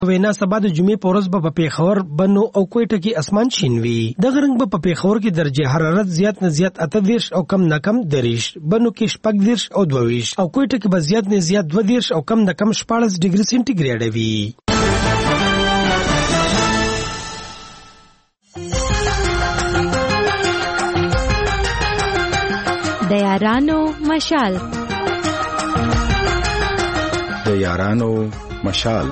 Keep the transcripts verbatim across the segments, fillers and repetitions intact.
وینا سبا د جمعې په ورځ به په پیښور بنو او کوټه کې اسمان شین وي. دغه رنګ به په پیښور کې درجه حرارت زیات نه زیات اته دیرش او کم نه کم دریش، بنو کې شپږ دیرش او دوه ویشت او کوټه کې به زیات نه زیات دوه دیرش او کم نه کم شپاړس ډیګري سنټیګریډ وي. د یارانو مشال د یارانو مشال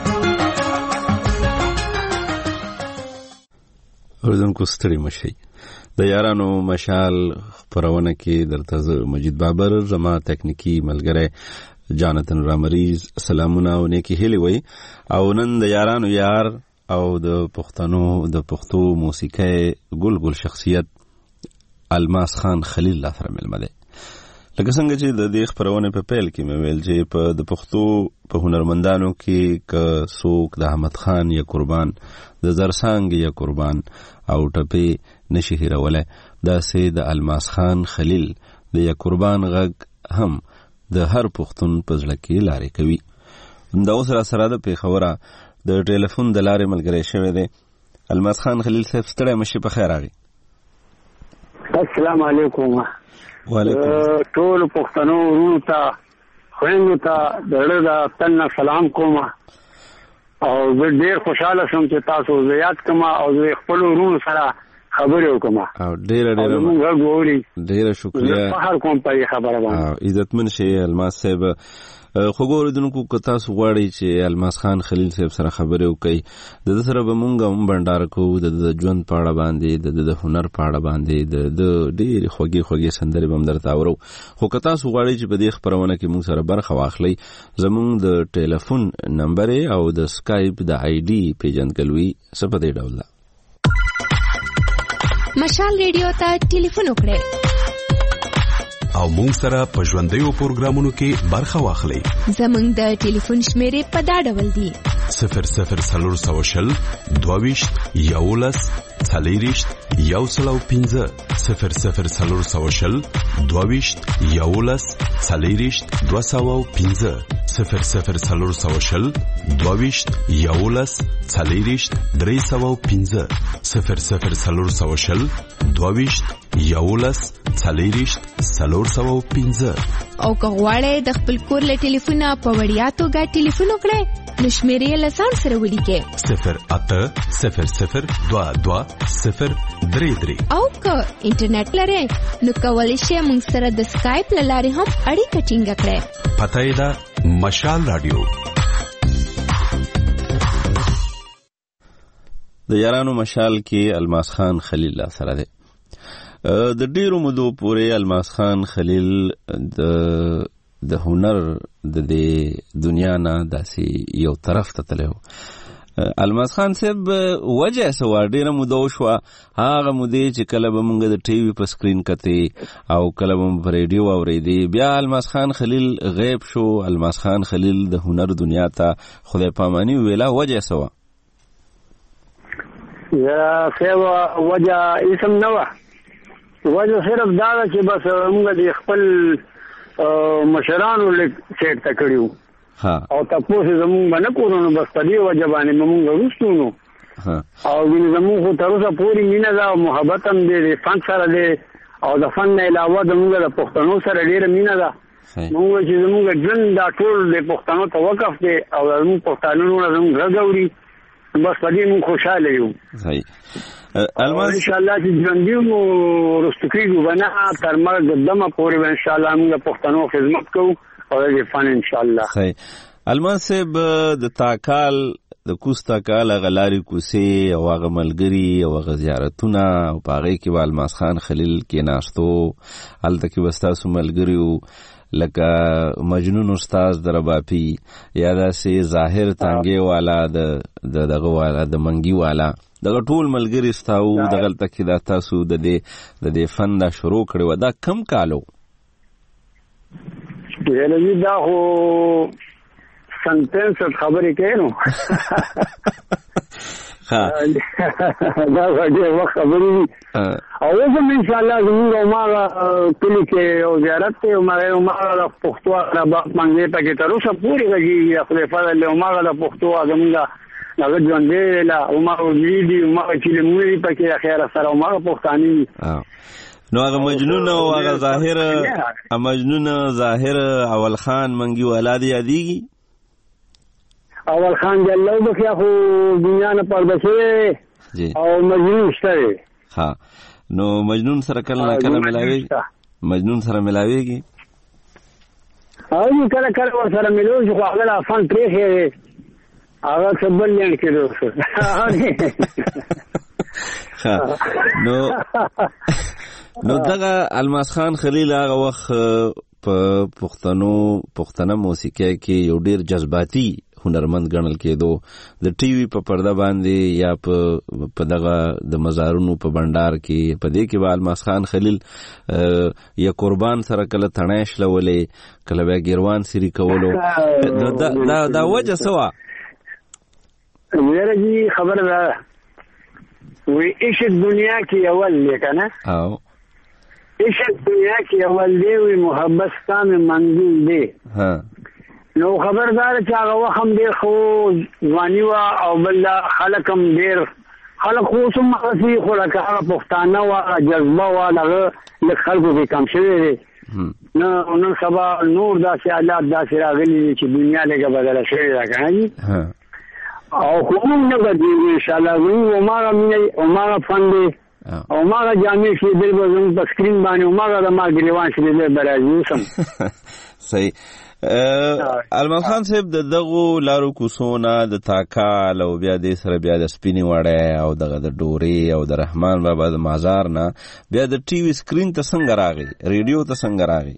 اوردونکو ستړي مشي. د یارانو مشال خبرونه کې درته مجید بابر زما تکنیکی ملګری جانتن رامریز سلامونه او نیکی هیلي وي. او نن د یارانو یار او د پښتنو د پښتو موسیقۍ ګل ګل شخصیت الماس خان خلیل الله سره ملمه ده. لکه څنګه چې د دې خبرونه په پیل کې مې ویل چې په د پښتو په هنرمندانو کې ک څوک د احمد خان یا قربان، د زرسانګ یا قربان او ټپي نشي هیروله، دا سه د الماس خان خلیل د یا قربان غږ هم د هر پښتون په ځل کې لارې کوي. دا اوس را سره د پیښوره د ټلیفون د لارې ملګری شوی دی. الماس خان خلیل صاحب ستړی مشي په خیر راغی. السلام علیکم. وعلیکم ټول پښتنو ورونو ته خویندو ته د زړه د تن سلام کوم او زه ډېر خوشاله شوم چې تاسو زیات کما او زه خپل ورونو سره خبرې وکم او ډېر ډېر موږ غوړي ډېر شکریہ. فخر کوم په خبره باندې. عزتمن شي الماس صاحب. خو ګوردونکو که تاسو غواړئ چې الماس خان خلیل صاحب سره خبرې وکړئ، د ده سره به مونږ هم بنډار کوو، د د ژوند په اړه باندې، د د هنر په اړه باندې، د د ډېرې خوږې خوږې سندرې به هم درته اورو. خو که تاسو غواړئ چې په دې خپرونه کې مونږ سره برخه واخلئ، زمونږ د ټلیفون نمبر او د سکایپ د آی ډي پیژندګلوي څه په دې ډول ده. مشال ریډیو ته ټلیفون وکړئ او مونږ سره په ژوندیو پروګرامونو کې برخه واخلئ. زمونږ د ټلیفون شمیرې په دا ډول دي: صفر صفر څلور سوه شل دوه ویشت یولس څلېرویشت یو سل او پنځه، صفر صفر څلور سوه شل دوه ویشت یولس څلېرویشت دوه سوه او پنځه، صفر صفر څلور سوه شل دوه ویشت یولس څلېرویشت درې سوه او پنځه، صفر صفر څلور سوه شل دوه ویشت یولس څلېرویشت څلور سوه او پنځه. او که غواړئ د خپل کور له ټلیفونه په وړیا توګه ټلیفون وکړئ نو شمیرې له ځان سره ولیکئ: صفر اته صفر صفر دوه دوه صفر درې درې. او که انټرنیټ لرئ نو کولی شئ موږ سره د سکایپ له لارې هم اړیکه ټینګه کړئ. پته یې ده مشال راډیو. د یارانو مشال کې الماس خان خلیل الله سره دی. د ډیرو مودو پورې الماس خان خلیل د د هنر د دې دنیا نه داسې یو طرف ته تللی و. الماس خان صاحب وجه څه وه؟ ډېره موده وشوه هغه مودې چې کله به مونږ د ټي وي په سکرین کتې او کله به مو په ریډیو اورېدې، بیا الماس خان خلیل غیب شو. الماس خان خلیل د هنر دنیا ته خدای پاماني ویله، وجه څه وه؟ یا صاحب وجه اسم نه وه، وجه صرف دا ده چې بس موږ د خپل مشرانو لیک چیک ته کړي وو او تاسو زموږ باندې کورونو بس په دې وجه باندې موږ وروستو نو او زموږ خو تر اوسه پورې مینه ده او محبت هم دې فن سره دی او د فن نه علاوه زموږ د پښتنو سره ډېره مینه ده. موږ چې زموږ ژوند دا ټول د پښتنو ته وقف دی او زموږ پښتانه زموږ غږ اوري، بس په دې موږ خوشحاله یو. صحیح. الماس ان شاء الله چې ژوندي مو وروسته کېږو به نه تر مرګ دمه پورې به ان شاء الله موږ پښتنو خدمت کوو او د فن ان شاء الله. صحیح. الماس صاحب د تاکال د کوس تاکال هغه لارې کوڅې او هغه ملګري او هغه زیارتونه او په هغې کې به الماس خان خلیل کېناستو، هلته کې به ستاسو ملګري وو لکه مجنون استاز د رباپي یا داسې ظاهر تانګې والا د دغه والا د منګي والا، دغه ټول ملګري ستاو دغلته کې دا تاسو د دې د دې فن دا شروع کړی و. دا کم کالو؟ یعنې دا خو سنټنس خبرې کوي نو ها دا ډېر وخت خبرې او زه ان شاء الله زموږ ما کلی کې یو زیارت ته ما ما د پښتو عربه باندې پکې تر اوسه پوری غږی خپل فضل له ما د پښتو زموږ هغه ژوندې لا او ما ویډي او ما چې موږ پکې اخر سره ما پښتاني نو هغه مجنون او هغه ظاهر مجنون ظاهر اول خان منګي ولادي یادېږي اول خان جلو بخیا خو دنیا نه پرده شوی او مجنون شته ها نو مجنون سره کله نه کله ملاوي مجنون سره ملاويږي او کله کله ور سره ملوي خو هغه افغان پریخي هغه خپل لین کېدو ها نو نو دغه الماس خان خلیل هغه وخت په پښتنو پښتنه موسیقي کې یو ډیر جذباتي هنرمند ګڼل کېدو د ټي وي په پرده باندې یا په دغه د مزارونو په بندر کې په دې کې به الماس خان خلیل یا قربان سره کله تڼیش لولې کله بیا ګیروان سری کولو دا دا دا وجه سوا ویره جی خبر ده وی عشق دنیا کې اول لیکنه او عشق دنیا کې اول دی وی محبت ستام منزل دی ها نو خبردار چې هغه وخت ډیر خو ځواني وا او بل خلک هم ډیر خلک خو سم خاصي خو لکه هغه پښتانه وا جذبه وا لغه لک خلکو کې کم شوی دی نو نن سبا نور داسې حالات داسې راغلي چې دنیا لګه بدله شوې ده کنه او کوم نه بدلی ان شاء الله وی او ما مې او ما فندې او ما جامې چې بل بزم په سکرین باندې او ما د ما ګریوان چې بل برازي سم صحیح الماس خان صاحب د دغه لارو کوسونه د تاکال او بیا د سره بیا د سپینی وړه او دغه د ډوري او د رحمان بابا د مازار نه بیا د ټي وي سکرین ته څنګه راغی ریډیو ته څنګه راغی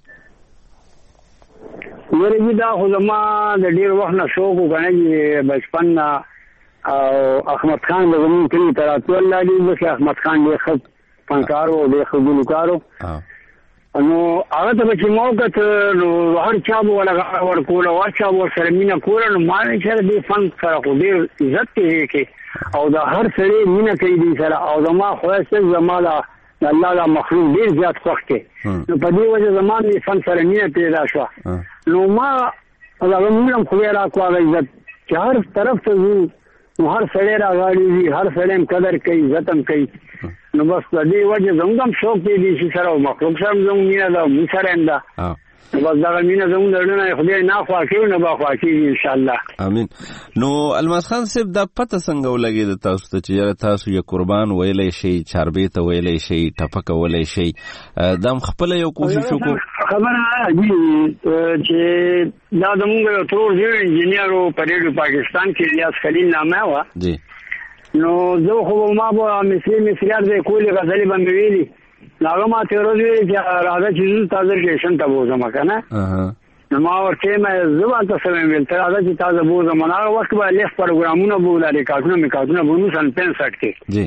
ورګي دا خو زما د ډیر وخت نه شوق وکړي بچپن او احمد خان د زمون کلی تراتول لالي بس احمد خان له خط فنکارو له خبرو نو هغه ته چې موقت نو هر چا ولا ور کول او چا ور سره مینا کول نو ما چې د فن سره خو ډیر عزت کې او دا هر سره مینا کوي دي سره او زما خو څه زما دا الله دا مخلوق ډیر زیات خوښ کې نو په دې وجه زمانه فن سره مینا پیدا شو نو ما هغه موږ خو را کوه عزت چې هر طرف ته نو هر سره راغلی هر سره قدر کوي عزت هم کوي نو بس د دې وجه زموږ شوق دی چې سره مخلوق سره زموږ مینا دا مو سره انده بس دا مینا زموږ درنه خدای نه خوا کوي نه با خوا کوي ان شاء الله امين نو الماس خان صاحب دا پته څنګه ولګي د تاسو ته چې تاسو یو قربان ویلې شي چاربې ته ویلې شي ټپک ویلې شي دم خپل یو کوشش وکړو خبره دی چې دا زموږ یو تور دی انجینیر په ریډیو پاکستان کې ریاض خلیل نامه و جی نو زه خو ما به مثلی مثلیات د کولی غزلې باندې ویلي هغه ما ته ورځ ویلي چې راځه چې تاسو ریشن ته بوزم کنه نو ما ورته مې زبان تاسو ویل ته راځه چې تاسو بوزم نه وخت به لیف پروګرامونه بولاله کارونه مې کارونه بونو سن پنځه کې جی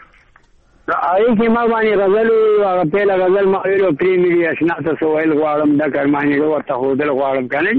آی کې ما باندې غزل او په غزل ما ویلو پریمری اشنا تاسو ویل غواړم د کارمانی ورته هودل غواړم کنه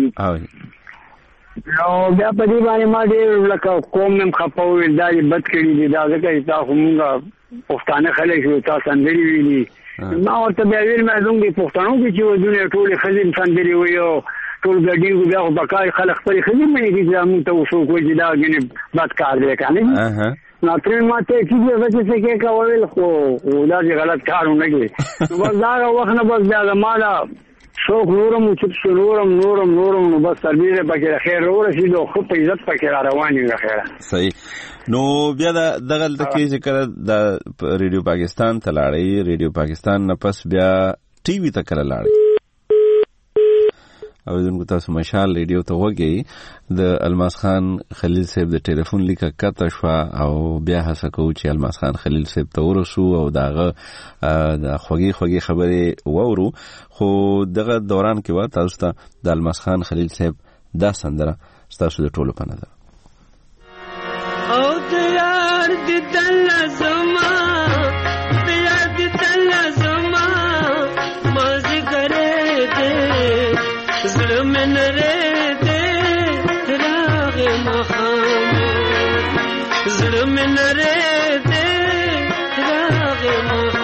نو بیا په دې باندې ما دې لکه قوم هم خپاوې دا بد کړی دي دا ځکه چې تاسو موږ پښتانه خلک یو تاسو اندري ویلي ما ورته بیا ویل مې زموږ پښتنو کې چې ودونه ټول خزم اندري ویو ټول ګډین بیا خو بقای خلک خپل خزم مې دي چې موږ ته وسو کوی چې دا غني بد کار دی کنه نو تر ما ته چې څه څه کې کاویل خو دا غلط کارونه کوي نو بس دا وخت نه بس دا مالا شوق نورم چې نورم نورم نورم نو بس تربیه پکې خیر ورسېدو خو په عزت پکې رواني وي خیره صحیح نو بیا دغه تکي چې کړه د ریډیو پاکستان ته لاړې ریډیو پاکستان نه پس بیا ټي وي ته کړه لاړې او زموږ تاسو مشال ریډیو ته وګي د الماس خان خلیل صاحب د ټلیفون لیکه کته شو او بیا هڅه کوو چې الماس خان خلیل صاحب ته ورسو او داغه د خوږی خوږی خبرې وورو خو دغه دوران کې و تاسو ته د الماس خان خلیل صاحب دا سندره تاسو د ټولو په نظر او د یار د دل زما د یار د دل زما مازه کرے دے زلم نره دے راغ مخام زړه مې نری دی راغې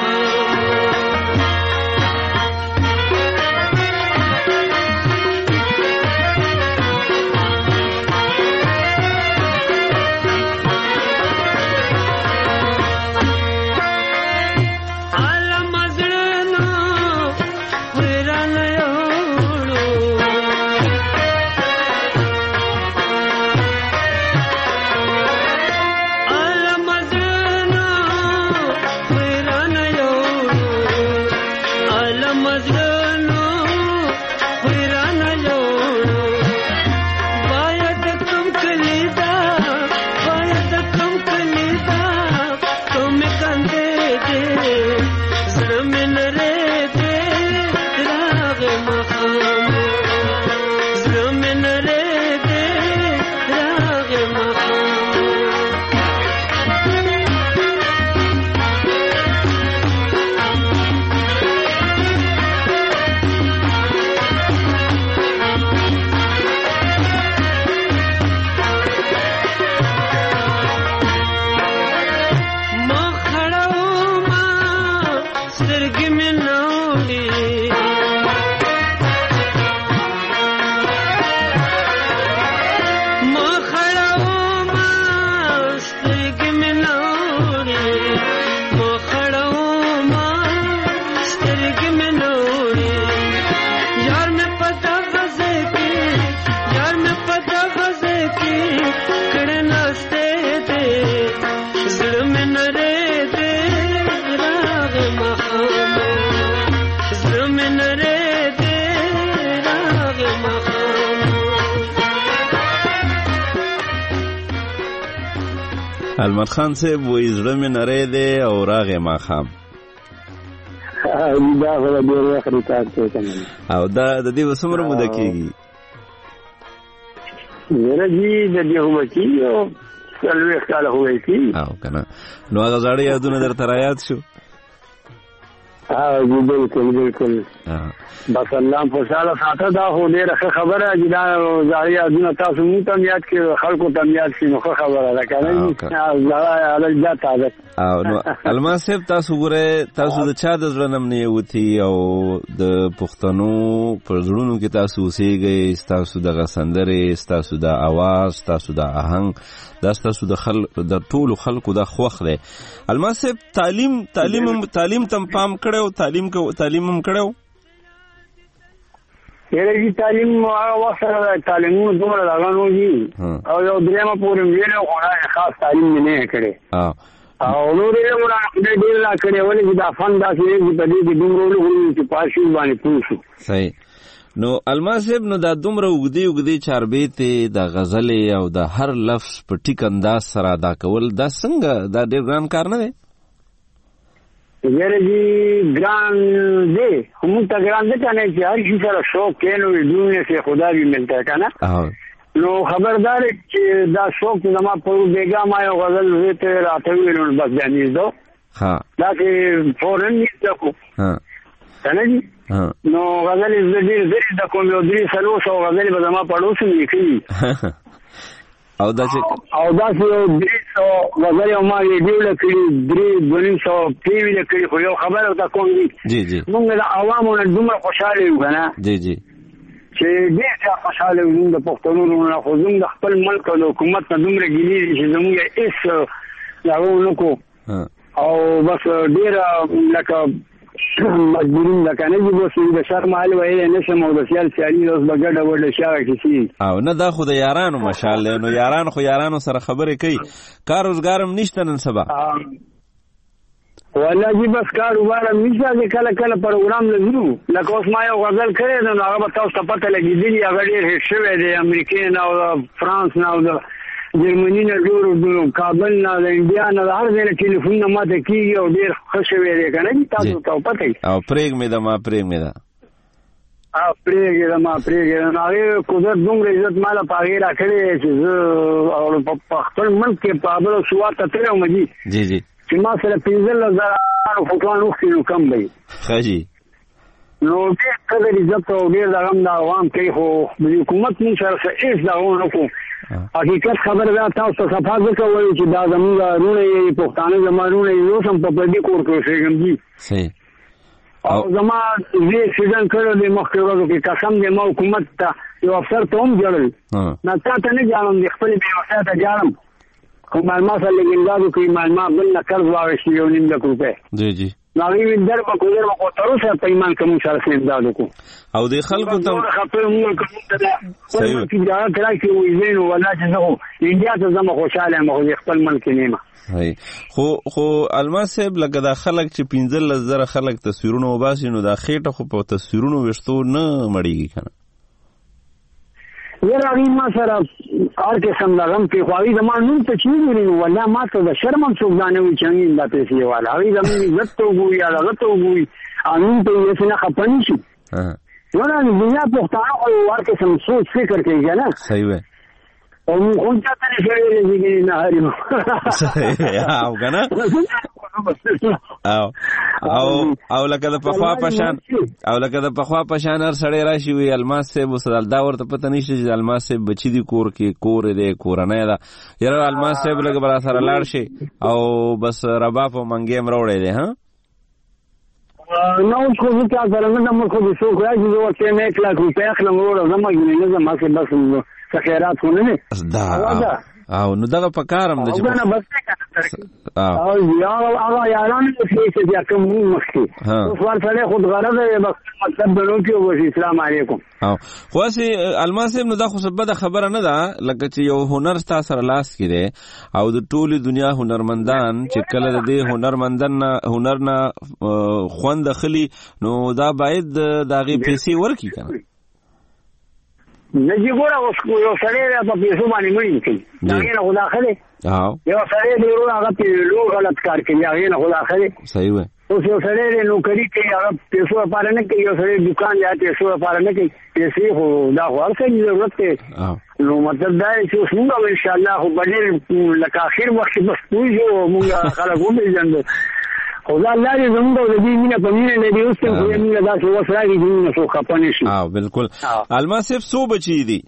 المت خان صاحب وې زړه مې نری دی او راغې ماښام دا خو د ډېر وخت ریکارډ دی او دا د دې به څومره موده کېږي؟ یاره جي د دې خو به کېږي او څلوېښت کاله خو به یې کېږي او که نه نو هغه زاړه یادونه درته رایاد شو؟ ها جی بالکل بالکل بس الله خوشاله ساته دا خو ډېره ښه خبره چې دا زاړه یادونه تاسو مونږ ته هم یاد کړي خلکو ته هم یاد کړي نو ښه خبره ده که نه زړه هلک زیات عادت او نو الماس صاحب تاسو ګورئ تاسو د چا د زړه نه هم نه یوتي او د پښتنو په زړونو کې تاسو اوسېږئ ستاسو دغه سندرې ستاسو د اواز ستاسو د آهنګ دا ستاسو د خل د ټولو خلکو دا خوښ دی الماس صاحب تعلیم تعلیم تعلیم تم پام کړی او تعلیم تعلیم هم کړی و یاره جي تعلیم هغه وخت سره تعلیمونه دومره دغه نو دي او یو درېیمه پورې مې ویلی خو خاص تعلیم مې نه یې کړی او نور علمونه خدای ډېر را کړی ولې چې دا فن داسې دی چې په دې کې دومره ولغړي چې پاشي باندې پوه شو صحیح نو الماس صاحب نو دا دومره اوږدې اوږدې چاربیتې د غزلې او د هر لفظ په ټیک انداز سره ادا کول دا څنګه دا ډېر ګران کار نه دی؟ یاره جي ګران دی خو مونږ ته ګران دی که نه چې هر شي سره شوق کې نو ډونې سے خدا بھی ملتا ہے که نه نو خبردار چې دا شوق زما په بیګا ما یو غزل زه ته راته ویلو بس بیا نیزدو داسې فورن نیزده کړو که نه جي نو غزلې زه ډېر زر زده کوم یو درې څلور سوه غزلې به زما پړوس مې لیکلي او داسې او داسې یو درې سوه غزلې او ما ویډیو لیکلي درې دوه نیم سوه ټي وي لیکلي خو یو خبره ورته کوم دي مونږ د عوامو نه دومره خوشحاله یو که نه جی جی چې ډېر زیات خوشحاله یو زموږ د پښتنو نه خو زموږ د خپل ملک او د حکومت نه دومره ګیلې دي چې زموږ هېڅ هغه ونه کړو او بس ډېره لکه مجبورین ده که نه دي بس د شر محل ویلی نه شم او د سیال سیالي اوس به ګډه وډه شي هغه کیسې او نه دا خو د یارانو مشال دی نو یاران خو یارانو سره خبرې کوي کار روزګار هم نشته نن سبا والله جي بس کاروبار هم نشته چې کله کله پروګرام له ځو لکه اوس ما یو غزل کړی دی نو هغه به تاسو ته پته لګېدلي هغه ډېر هېټ شوی دی امریکې نه او د فرانس نه او د جرمني نه ډېر کابل نه د انډیا نه د هر ځای نه ټلیفونونه ماته کېږي او ډېر ښه شوی دی که نه دي تاسو ته پته وي او پرېږمې ده ما پرېږمې ده پرېږې ده ما پرېږې ده نو هغې قدرت دومره عزت ما له په هغې را کړی دی چې زه په خپل ملک کې په ابل او سوات ته تللی وم جي جی جی چې ما سره پېنځلس زره فوټوان وښکي نو کم به وي ښه جي نو ډېر قدر عزت او ډېر دغه هم د عوام کوي خو د حکومت مونږ سره څه هېڅ دغه ونه کړو حقیقت خبر دا تاسو ته صفا ځکه وایي چې دا زموږ رونه یې پښتانه زمانونه یې اوس هم په پردي کور کې اوسېږم دي صحیح او زما زه اکسیډنټ کړی دی مخکې ورځو کې قسم دی ما حکومت ته یو افسر ته هم جړل نه تا ته نه جاړم د خپلې بېوسۍ ته جاړم خو معلوما سره لږ امداد وکړي معلوما بل نه قرض واخېستي یو نیم لک روپۍ جی جی نو هغې وي در به کو در به کو تر اوسه په ایمان که مونږ سره څه امداد وکړو او د خلکو ته خبره مونږ که مونږ ته خپل ملک اجازت راکړي وایي نو والله چې زه خو انډیا ته ځم خوشحاله یم خو د خپل ملک کې نه یم خو خو الماس صاحب لکه دا خلک چې پنځلس زره خلک تصویرونه وباسي نو دا خېټه خو په تصویرونو ویشتو نه مړېږي که نه یاره هغوی ما سره هر قسم لغم کې خو هغوی زما نوم ته چې وګوري نو والله ما ته د شرم هم څوک دا نه وایي چې هغوی دا پیسې والا هغوی زموږ عزت ته وګوري یا هغه ته وګوري او نوم ته یې هسې نه خفه نه شي یاره د دنیا پښتانه خو هر قسم سوچ فکر کوي که نه صحیح وی او مونږ خو چاته نه شوی دی نه هر یو او که نه او او او لکه د پخوا پشان او لکه د پخوا پشان هر سړی راشي وي الماس صاحب اوس دا ورته پته نشته چې الماس صاحب بچي دي کور کې کور دی کورنۍ ده یاره الماس صاحب لږ به راسره لاړ شي او بس رباب او منګې هم راوړی دی ها نه اوس خو زه چا سره نه ځم خو د څوک راشي زه ورته یم ایک لاک روپۍ اخلم وروړه ځم هغې نه ځم هسې بس څه خیرات خو نه دی دا او نو دغه په کار هم ده چې او هغه یارانو چې بیا کوم مخکې اوس ورسره خود غرض دی بس مطلب به نو کې وشي اسلام علیکم او خو هسې الماس صاحب نو دا خو بده خبره نه ده لکه چې یو هنر ستا سره لاس کې دی او د ټولې دنیا هنرمندان چې کله د دې هنرمندان نه هنر نه خوند اخلي نو دا باید د هغې پیسې ورکړي که نه نه چې ګوره اوس یو سړی دی په پیسو باندې مړي کوي د هغې نه خو داښه دی یو سړی دی ورونه هغه پیلو غلط کار کوي هغې نه خو داښه دی صحیح وی اوس یو سړی دی نوکري کوي هغه پیسو لپاره نه کوي یو سړی دوکان دی پیسو لپاره نه کوي پیسې خو دا خو هر څه ضرورت دی نو مطلب دا دی چې اوس مونږ به انشاءالله خو به ډېر لکه اخر وخت کې بس پوه شو مونږ خلک وپېژندو خو دا الله دې زموږ او د دې مینه په مینه لري اوس هم خو یې مینه داسې وس راکړي چې مینه څوک خفه نه شي او بلکل الماس صاحب څو بچي دي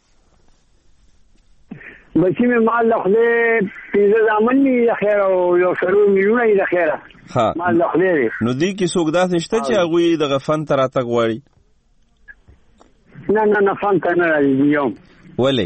بچي مې مال له خدای پنځه زامن دي د خیره او یو څلور میلیونه دي د خیره مال له خدای دی نو دې کې څوک داسې شته چې هغوی دغه فن ته راتګ غواړي نه نه نه فن ته نه راځي یو ولې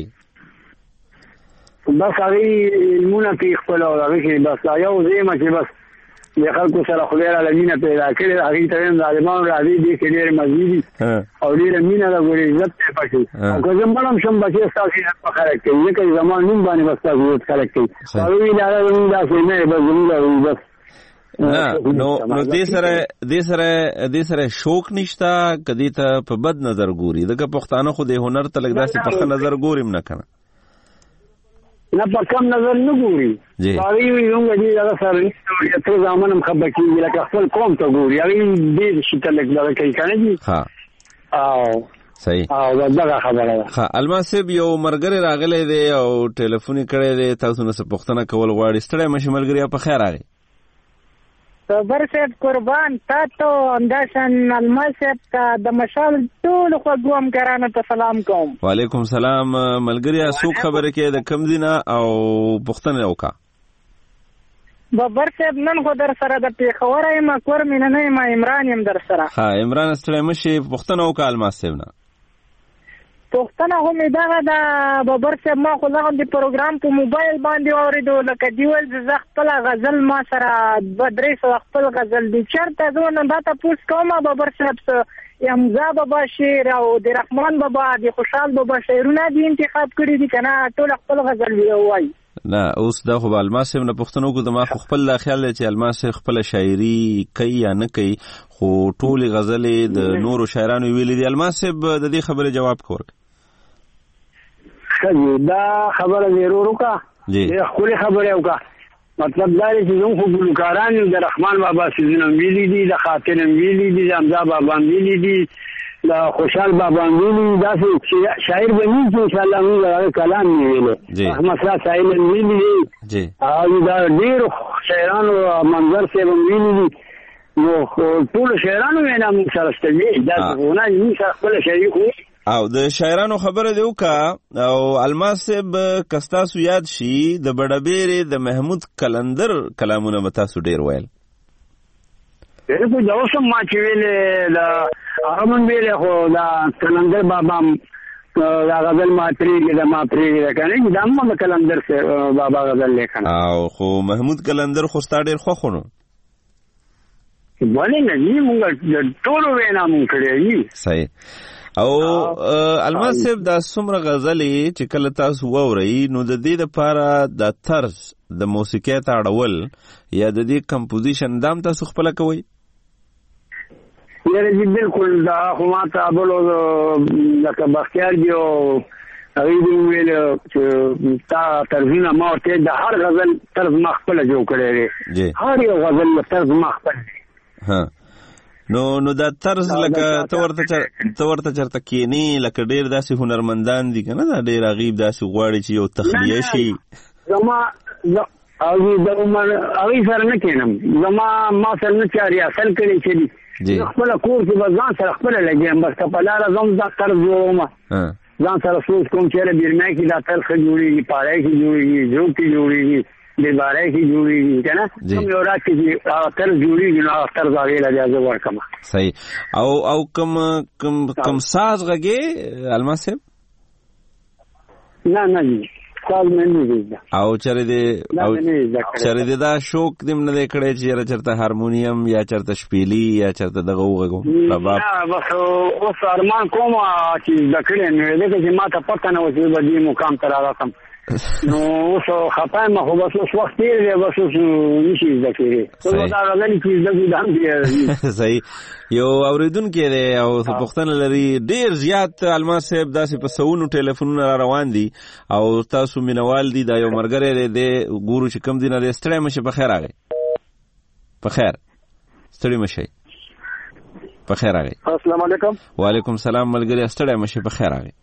بس هغوی علمونه کوي خپل او هغې کې بس دا یو ځای یم چې بس د خلکو سره خدای راله مینه پیدا کړې ده هغې ته وایم ظالمان راځي دې کې ډېرې مزې دي او ډېره مینه ده ګورې عزت دی پکې او که زه مړ هم شم بچې ستاسو عزت به خلک کوي ځکه چې زما نوم باندې به ستاسو عزت خلک کوي هغوی دا زموږ داسې نه دی بس زموږ هغوی بس نه نو نو دې سره دې سره دې سره شوق نشته که دې ته په بد نظر ګوري ځکه پښتانه خو د هنر ته لږ داسې په ښه نظر ګوري هم نه که نه نه په کم نظر نه ګوري هغوی وایي زموږ دې دغه سره ته زامن هم خفه کېږي لکه خپل قوم ته ګوري هغوی ډېر شي ته لږ دغه کوي که نه دي او صحیح او دغه خبره ده ښه الماس صاحب یو ملګری راغلی دی او ټلیفون یې کړی دی تاسو نه څه پوښتنه کول غواړي ستړی مه شي ملګري په خیر راغی صبر صاحب قربان تا ته همداشان الماس صاحب ته د مشال ټولو خوږو همکارانو ته سلام کوم وعلیکم سلام ملګريه څوک خبرې کوي د کوم ځای نه او پوښتنه وکړه بابر صاحب نن خو در سره د پېښور یم کور مې نه یم عمران یم در سره ښه عمران ستړی مه شي پوښتنه وکړه الماس صاحب نه پوښتنه خو مې دغه ده بابر صاحب ما خو دغه د پروګرام په موبایل باندې واورېدو لکه دې ویل زه خپله غزل ما سره دوه درې سوه خپل غزل دي چېرته زه نن دا تپوس کوم بابر صاحب څه حمزه بابا شعر او د رحمان بابا د خوشحال بابا شعرونه دي انتخاب کړي دي که نه ټول خپل غزل وایي نه اوس دا خو به الماس صاحب نه پوښتنه وکړو زما خو خپل دا خیال دی چې الماس صاحب خپله شاعري کوي یا نه کوي خو ټولې غزلې د نورو شاعرانو ویلي دي الماس صاحب د دې خبرې جواب کوي دا خبره ضرور وکړه ډېره ښکلې خبرې وکړه مطلب دا دی چې زموږ خو ګلوکاران یو د رحمان بابا سیزونه هم ویلي دي د خاطر هم ویلي دي د حمزه بابا هم ویلي دي د خوشحال بابا هم ویلي دي داسې شاعر به نه چې انشاءالله موږ د هغه کلام مې ویلی احمد شاه ساحل هم ویلي دي او دا ډېرو شاعرانو منظر صاحب هم ویلي دي نو ټولو شاعرانو وینا موږ سره شته دي داسې خو نه موږ سره خپله شاعري خو او د شاعرانو خبره دی وکا او الماس صاحب کستاسو یاد شي د بډبېرې د محمود کلندر کلامونه به تاسو ډېر ویل. خو دا اوس هم ما چې ویلې دا هغه مونږ ویلې خو دا کلندر بابا دا غزل ما پرېږدي دا ما پرېږدي که نه دا هم د کلندر بابا غزل دی که نه. او خو محمود کلندر خو ستا ډېر خوښ و نو. ولې نه دي مونږ ټولو وینا مونږ کړې دي. صحیح. او الماس صاحب دا څومره غزلې چې کله تاسو واورئ نو د دې دپاره د طرز د موسیقۍ ته اړول یا د دې کمپوزیشن دا هم تاسو خپله کوئ؟ یاره جی بالکل دا خو ما ته بلو لکه بختیار دي او هغوی دې وویل چې تا طرزونه ما ورته د هر غزل طرز ما خپله جوړ کړی دی. هر یو غزل طرز ما خپل دی. نو نو دا طرز لکه ته ورته ته ورته چېرته کښېنې لکه ډېر داسې هنرمندان دي که نه دا ډېر عغیب داسې غواړي چې یو تخلیه شي. زما هغوی سره نه کښېنم زما ما سره نه چا ریاسل کړی چې دي خپله کور کې به ځان سره خپله لګېم بس که په لاره ځم دا طرز جوړومه ځان سره سوچ کوم چېرې بیرمۍ کې دا طرز ښه جوړېږي پاړی کې جوړېږي ژوب کې جوړېږي بیبارۍ کې جوړېږي که نه کوم یو راز کې چې هغه طرز جوړېږي نو هغه طرز هغې له بیا زه ورکړم. صحیح. او او کوم کوم کوم ساز غږې الماس صاحب؟ نه نه جي ساز مې نه دی زده. او چېرې دې چېرې دې دا شوق دې نه دی کړی چې یاره چېرته هارمونیم یا چېرته شپېلي یا چېرته دغه وغږوم رباب؟ نه بس اوس ارمان کوم چې زده کړی مې ځکه چې ما ته پته نه وه چې به دې مقام ته رارسم نو اوس خفه یم خو بس اوس وخت تېر دی بس اوس نشي زده کېدی اوس دا غزلې چې زده کړي دا هم دي. صحیح. یو اورېدونکی دی او پوښتنه لري ډېر زیات الماس صاحب داسې په سوونو ټلیفونونه را روان دي او تاسو مینوال دي دا یو ملګری دی دی ګورو چې کوم دی نه دی ستړی مه شئ په خیر راغی په خیر ستړي مه شئ په خیر راغی. السلام علیکم. وعلیکم سلام ملګری ستړی مه شئ په خیر راغی.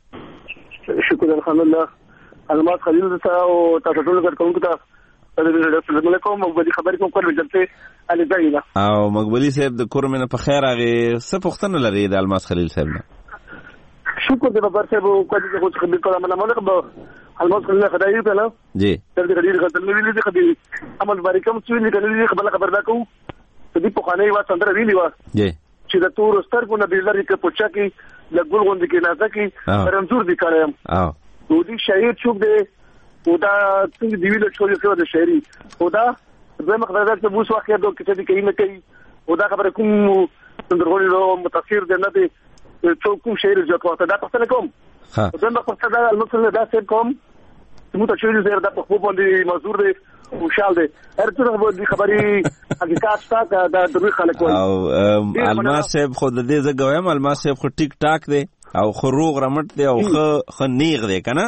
شکر الحمدلله. الماس خلیل ته او تاسو ټول کارکونکو ته السلام علیکم. مقبلي خبرې کوم کور وجلته علي ځایله او مقبلي صاحب د کور مینه په خیر راغی. څه پوښتنه لري د الماس خلیل صاحب نه؟ شکر دې بابر صاحب کو دې خو خبرې کوم نه مونږ به الماس خلیل خدای ته نه جی تر دې غډیر غزل نه ویلې خدای عمل باریکم څه ویلې کنه خبر خبر دا کوم دې په خانه وا څنګه ویلې وا جی چې د تور سترګو نه بلری کې پوچا کې لګول غوندې کې نازه کې رنځور دي کړم او نو دې شاعر چوک دې ودا څنګه دی ویل چې څه د شاعري ودا زه مخدار ته بوس واخې دوه کې چې کینه کوي ودا خبره کوم څنګه متاثر دي نه دي څوک کوم شاعر جوړ کوته دا پښتنه کوم ها زه په پښتنه دا المثل دا څه کوم مو ته چې زه دا په خو باندې مزور دي خوشحال دي هرڅه د خبري حقیقت تا دا د خلک وایي. او الماس صاحب خو د دې زګویم الماس صاحب خو ټیک ټاک دی او خو روغ رمټ دی او خو خنیغ دی کنه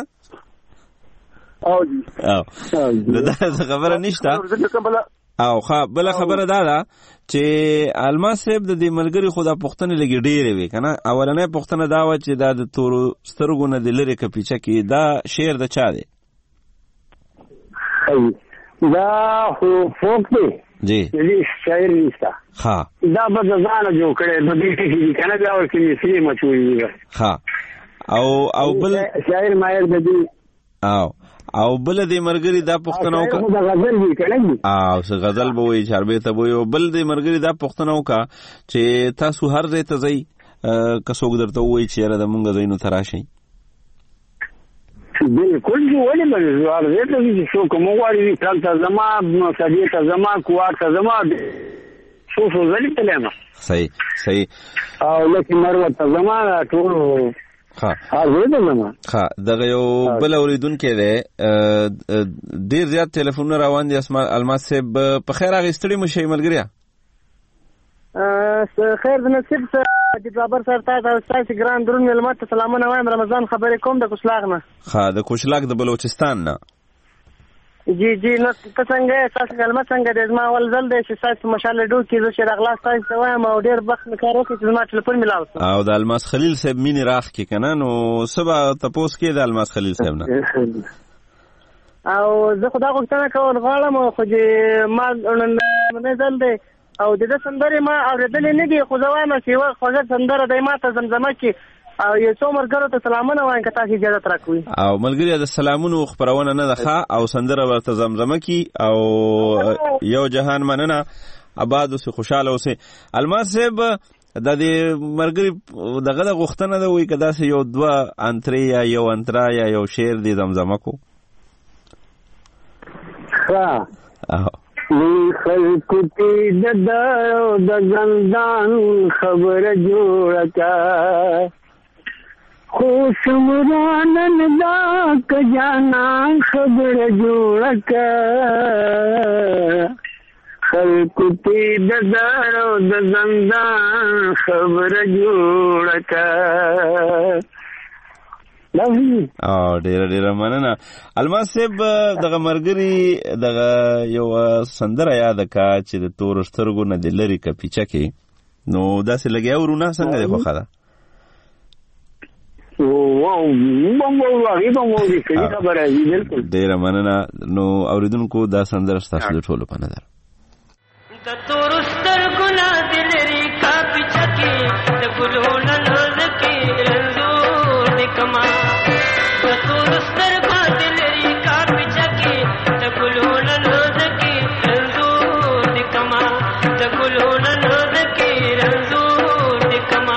او جی او دا خبره نشته. او ښه بله خبره دا ده چې الماس صاحب د دې ملګري خو دا پوښتنې لږې ډېرې وې که نه. اولنۍ پوښتنه دا وه چې دا د تورو سترګو نه د لرې کپیچه کې دا شعر د چا دی؟ دا خو فوک دی جی دې شاعر نشته. ها دا به د ځانه جوړ کړی د دې ټکي دي که نه بیا ورکې مثلې مچوي. ها او او بل شاعر ماهر د دې او او بل دې مرګري دا پښتنه وکړه او دا غزل وی کړه او څه غزل به وي چاربه ته وي. او بل دې مرګري دا پښتنه وکړه چې تاسو هر ځای ته ځئ که څوک درته ووایي چې یاره د مونږ ځایونو ته راشئ؟ بالکل جی ولې به زه ځای ته ځي چې څوک مو غواړي کال ته زما سدې ته زما کوار ته زما څو څو ځلې تللی یم. صحیح صحیح. او لکه مروه ته زما ټول ها ها دغه یو بل اوریدونکی دی ډېر زیات ټلیفونونه روان دي. الماس صاحب په خیر هغې ستړي مه شئ ملګريه. خیر د نصیب سره د بابر سره تا ته ستاسې ګران درون مېلمه ته سلامونه وایم. رمضان خبرې کوم د کوشلاغ نه. ښه د کوشلاغ د بلوچستان نه. جی جی نو ته څنګه یې ستاسې مېلمه څنګه دی؟ زما اول ځل دی چې ستاسې مشاله ډو کې زه چې راغلا ستاسې ته وایم او ډېر بخت مې کار وکړي چې زما ټلیفون مې لاړ او د الماس خلیل صاحب مینې راخ کې که نه نو څه به تپوس کې د الماس خلیل صاحب نه. او زه خو دا غوښتنه کول غواړم خو چې ما لومړنی ځل دی او د ده سندرې ما اورېدلې نه دي خو زه وایم چې یوه خوږه سندره دی ما ته زمزمه کې او یو څو مرګرو ته سلامونه وایم که تاسو اجازه راکوي. او ملګری د سلامونو خبرونه نه ده او سندره ورته زمزمه کی او یو جهان مننه آباد اوسه خوشاله اوسه. الماس صاحب د دې مرګري دغه د غوښتنه ده وي که داسې یو دوه انترې یا یو انترا یا یو شعر دې زمزمه کو. ښه خلکو تی د دارو د زندان خبره جوړه کا خو سمرانن دا که جانان خبره جوړه کا خلکو تی د دارو د زندان خبره جوړه کا. او ډیره ډیره مننه. الماس صاحب دغه مرګري دغه یو سندره یاد کا چې د تور سترګو نه د لري که پیچه کې نو داسې لګیا ورونه څنګه دی خوښه ده؟ ډیره مننه. نو اوریدونکو دا سندره ستاسو د ټولو په نظر د تور سترګو نه د لري که پیچه کې د ګلو نه ناز کې رنځور د کما د تور سترګو د لري که پیچه کې د ګلو نه ناز کې رنځور د کما د ګلو نه ناز کې رنځور د کما.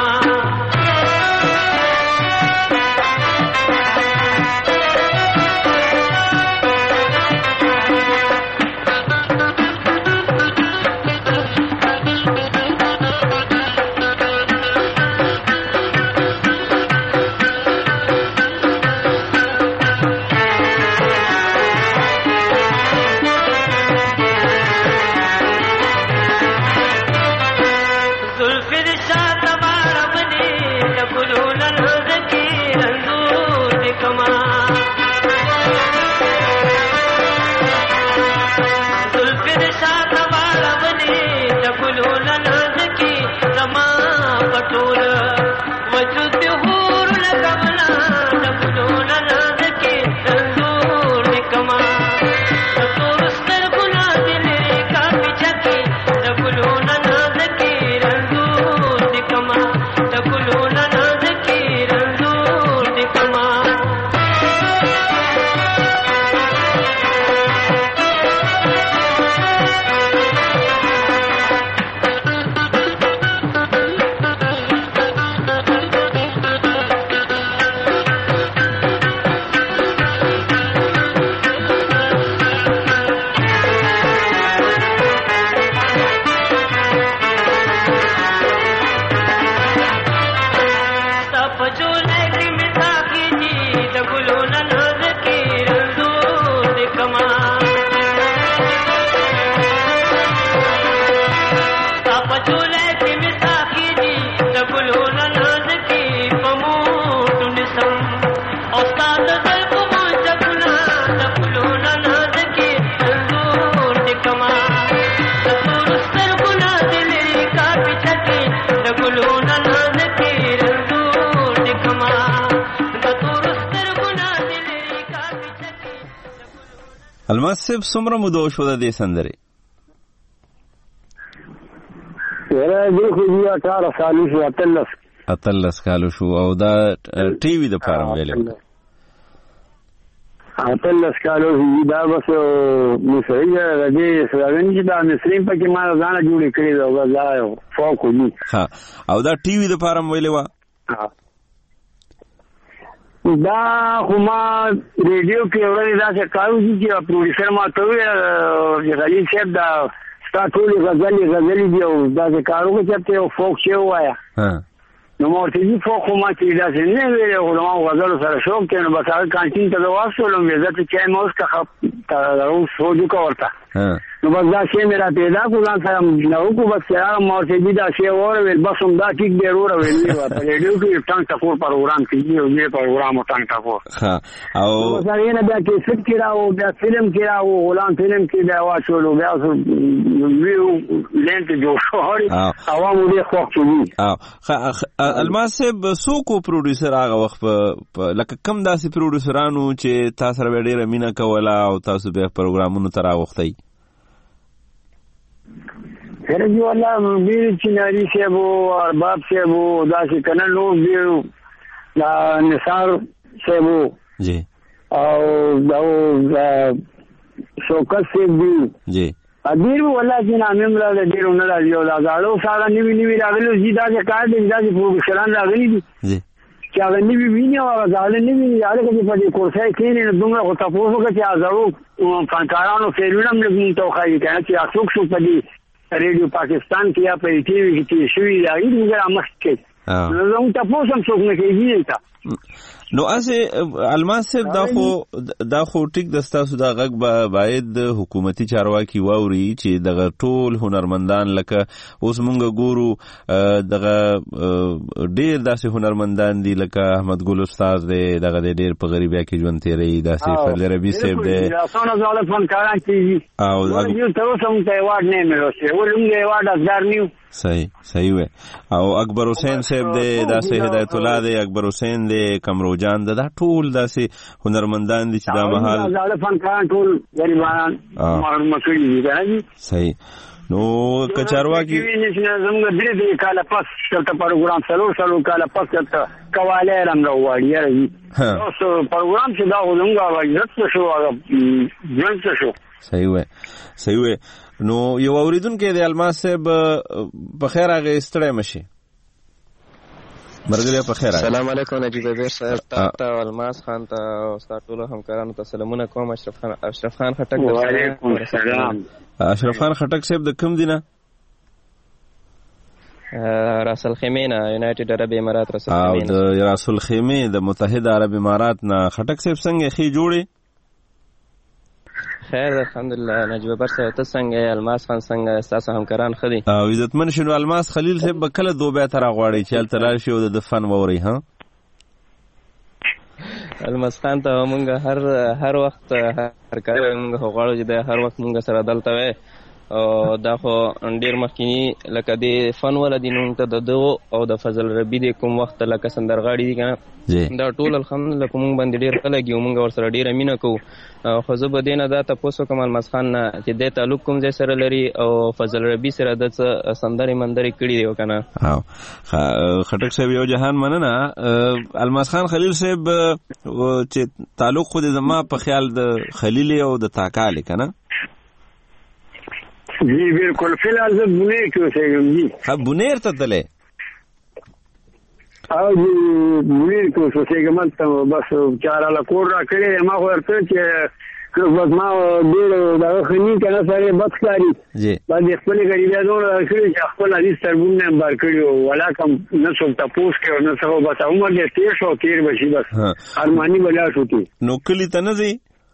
الماس صاحب څومره موده شو د دې سندرې؟ یاره دې خو دې اټاره کالو شو اتلس اتلس کالو شو او دا ټي وي د پاره ویلې اتلس کالو دا بس مصریه د دې سره چې دا مصریم په کې ما ځان جوړ کړی دا وځای فوق دي. ها او دا ټي وي د پاره ویلې وا دا خو ما ریډیو کې اورېدل دا چې کارو چې پروډوسر ما ته ویل غالي صاحب دا ستا ټولې غزلې غزلې دي او دا چې کارو کې چې فوک شی وایا نو مورته دي فوق ما چې دا چې نه ویل او ما غزل سره شوق کې نو بس هغه کانټین ته واسولم عزت چې موږ کا راو سوجو کا ورته نو بس دا شی میرا پیدا کو ځان سره نو کو بس هغه مورته دي دا شی اور ویل بس هم دا ټیک دی ورو ویل په ریډیو کې ټنګ ټکور پروګرام کې یو نه پروګرام ټنګ ټکور ها او زه یې نه بیا کې فکر کراو بیا فلم کراو غلام فلم کې دا واشولو بیا ویو لنت جو شهري عوامو دې خو او الماس صاحب سوکو پروډوسر هغه وخت لکه کم داسې پروډوسرانو چې تاسو سره ډېره مینه کوله او تاسو به پروګرامونو تر راوختئ؟ هر جو الله دې چې ناری صاحب او ارباب صاحب داسې کنه نو دې دا نثار صاحب جی او دا شوکت صاحب دی جی ډیر والله چې نامې مړه ډیر نه راځي او دا غاړو سره نیوی نیوی راغلي چې دا چې کار دی دا چې پروګرام راغلي دي جی چې هغه نیوی ویني او هغه ځاله نیوی یاره کې په دې کورسای کې نه دومره او تاسو وګورئ چې ازارو فنکارانو فیلونه موږ ته خایي کنه چې اڅوک شو په دې ریډیو پاکستان کې یا په ټي وي کې شوې دا یې موږ امسکه نو زموږ تاسو هم څوک نه کوي تا نو اسه الماس صاحب دا خو دا خو ټیک د تاسو دا غږ باید حکومتي چارواکي واوري چې دغه ټول هنرمندان لکه اوس مونږ ګورو دغه ډیر داسې هنرمندان دي لکه احمد ګل استاد دی دغه ډیر په غریبیا کې ژوند تیری داسې فضل ربی صاحب دی اسانه ځاله فنکاران چې او یو تاسو هم ته وارد نه ملوسه ولومګه وارد ازدار نیو صحیح صحیح وي او اکبر حسین صاحب دی داسې هدایت الله دی اکبر حسین دی کمرو جان دا ټول داسې هنرمندان دي چې دا مهال زاړه فنکاران ټول غریبان محروم کړي دي صحیح نو کچاروا کی زموږ درې دې کاله پس څلته پروګرام سلو سلو کاله پس څلته کواله رم راوړی راځي اوس پروګرام چې دا وګورم عزت شو هغه ځان شو صحیح وي صحیح وي نو یو اوریدونکو د الماس صاحب په خیر هغه استړی مشي مرګلیا په خیر السلام علیکم نجیب بیر صاحب تا الماس خان ته او استاد ټول همکارانو ته سلامونه کوم اشرف خان اشرف خان خټک وعلیکم السلام اشرف خان خټک صاحب د کوم دینه راسل خیمه نه یونایټډ عرب امارات راسل خیمه او د راسل خیمه د متحده عرب امارات نه خټک صاحب څنګه خي جوړي خیر الحمدلله نجیب بر صاحب ته څنګه الماس خان څنګه تاسو همکاران خدي او عزتمن شنو الماس خلیل صاحب کله دوبه تر غواړي چې ال تلل شي د فن ووري ها الماس خان ته مونږ هر هر وخت هر کار مونږ غواړو چې د هر وخت مونږ سره دلته وي او دا خو ډیر مخکینی لکه د فن ولدي نو ته د دو او د فضل ربی د کوم وخت لکه سندرغاړي دي کنه دا ټول الحمدلله کوم باندې ډیر خلک یو مونږ ور سره ډیر امینه کو خو زه به دینه دا تاسو کمال مسخان چې د تعلق کوم ځای سره لري او فضل ربی سره د سندري مندري کړی دی کنه ها خټک صاحب یو جهان مننه الماس خان خلیل صاحب چې تعلق خو د زما په خیال د خلیل او د تاکال کنه جی بالکل فی الحال زه بونیر کې اوسېږم جی ها بونیر ته تللی او جی بونیر کې اوسېږم هلته بس چاره له کور راکړی ما خو ورته چې بس ما ډېر دغه ښه ني که نه سړی بد ښکاري باندې خپلې غریبیا دومره کړي چې خپل حدیث تربون نه هم بار کړي وو ولا کوم نه څوک تپوس کوي او نه څه بس عمر ډېر تېر شو تېر به شي بس ارماني به لاړ شو کې نو کلي ته نه ځي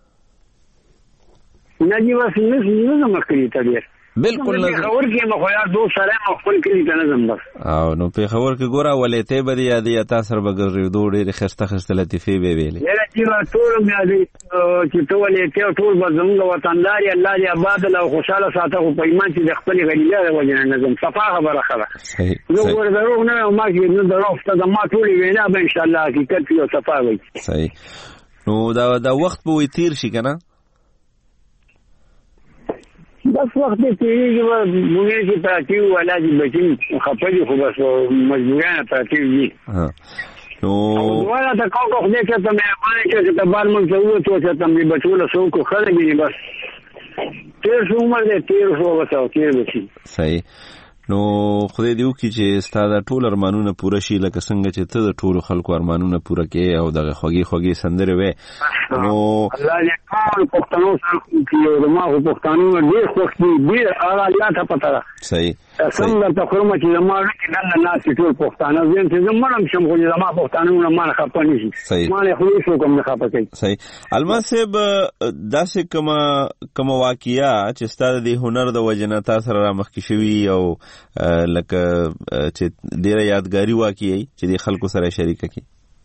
نه جی بس نه ځم کلي ته ډېر بالکل نه پېښور کې مخ یار دوست سره مخ خپل کلی ته نه ځم بس او نو پېښور کې ګوره ولې ته به یادې یا تاسو سره به ګرځېدو ډېرې ښایسته ښایسته لطیفې به ویلې یاره چې ټول مې یادې چې ته ولې ته ټول به زموږ وطندار یې الله دې آباد او خوشحاله ساته خو په ایمان چې د خپلې غریبیا د وجې نه نه ځم صفا خبره ښه ده زه ګوره دروغ نه ما کې نه دروغ شته د ما ټولې وینا به انشاءالله حقیقت وي او صفا وي صحیح نو دا دا وخت به وي تېر شي که نه بس وخت دې تېرېږي به بونیر کې پراته وو الله دې بچي خفه دي خو بس مجبوریانه پراته دي نو دواړه ته کوم خدای چې ته مهربانه کړې چې ته بار مونږ ته ووتو چې ته مې بچو له څوک خلک دي بس تېر شو عمر دې تېر شو بس او تېر به شي صحیح نو خدای دې وکړي چې ستا دا ټول ارمانونه پوره شي لکه څنګه چې ته د ټولو خلکو ارمانونه پوره کړې او دغه خوږې خوږې سندرې وې نو الله دې ټول پښتنو سره یو زما خو پښتانه ډېر خوښ دي ډېر هغه الله ته پته ده صحیح څنګه ته خورم چې زما کې دننه ناستې ټول پښتانه زه چې زه مړم شم خو زما پښتانه نه ما نه خفه نه شي ما نه خو هېڅوک هم نه خفه کوي صحیح الماس صاحب داسې کومه کومه واقعه چې ستا د دې هنر د وجې نه تا سره رامخکې شوي او لکه چې ډېره یادګاري واقعه چې د خلکو سره شریکه کړي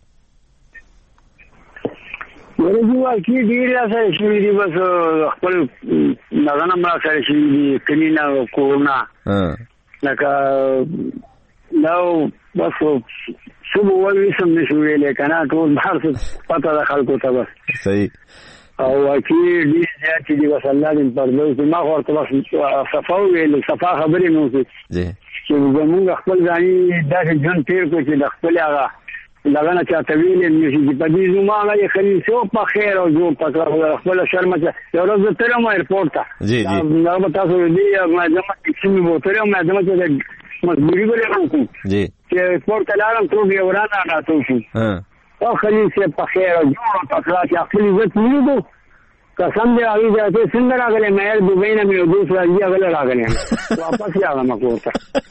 ورځي واقعي ډېرې راسره شوي دي بس خپل دغه نه هم راسره شوي دي کلي نه کورونه لکه دا بس څه به ووایو هېڅ هم نه شو ویلی که نه ټول هر څه پته ده خلکو ته بس صحیح او واقعي ډېر زیات چې دي بس الله دې پرده وکړي ما خو ورته بس صفا وویلې صفا خبرې مې وکړې چې زمونږ خپل ځاني داسې ژوند تېر کړو چې د خپلې هغه دغه نه چاته ویلې نشي چې په دې زما هغه خلیل سو په خیر او جوړ پکړه خپل شرم ته یو ورځ تر مو ایرپورټ ته جی جی دا به تاسو دې ما دمه چې مې وته ما دمه چې مجبوری ولې کوم جی چې ایرپورټ ته لاړم ټول یو ورانه راټول شو ها او خلیل سه په خیر او جوړ پکړه چې خپل عزت نیو قسم دې اوی دې څنګه راغله مې دوبۍ نه مې دوسرا یې غل راغله واپس راغلم کوته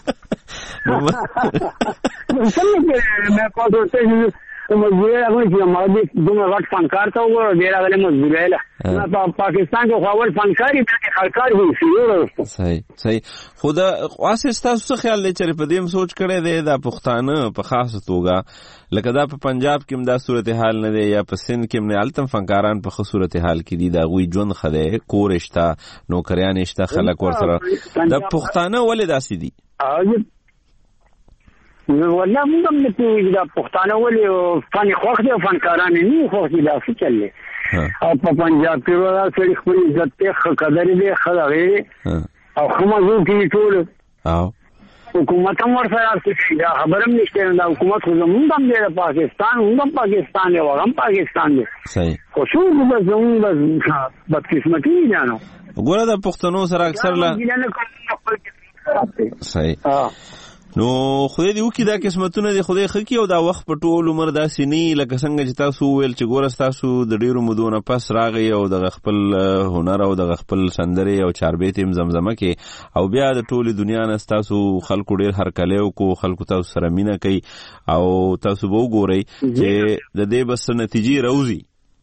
څنګه مې کوته ته مجبوری هغه چې ما دې دغه غټ فنکار ته وګورم ډیر غل مجبوری له په پاکستان کې خو اول فنکاری د خلکار وي سیور صحیح صحیح خدا واسه تاسو څه خیال لري چې په دې سوچ کړي دی د پښتانه په خاصه توګه لکه دا په پنجاب کې هم دا صورتحال نه دی یا په سند کې هم نه التم فنکاران په خاص صورتحال کې دي دا غوي ژوند خده کورشتا نوکریان شته خلک ورسره د پښتانه ولې داسې دي نو والله موږ هم نه پوهیږو دا پښتانه ولې فن خوښ دي او فنکاران نه خوښ دي دا څه چلې او په پنجاب کې ورا سړي خپل عزت ته قدر دې خلغه او خمازو کې ټول او حکومت هم ورسره ستې دا خبرم نشته دا حکومت خو زمونږ هم دی پاکستان هم پاکستان دی او هم پاکستان دی صحیح خو شو بس زمونږ بد قسمتي نه نو ګوره د پښتنو سره اکثر لا صحیح نو خدای دې وکي دا قسمتونه دي خدای خکې او دا وخت په ټول عمر دا سینی لکه څنګه چې تاسو ویل چې ګوره تاسو د ډیرو مودونه پس راغی او د خپل هنر او د خپل سندري او چاربېت زمزمه کې او بیا د ټولي دنیا نه تاسو خلکو ډیر هر کله کو خلکو تاسو سره مینه کوي او تاسو به وګورئ چې د دې بس نتیجې راوځي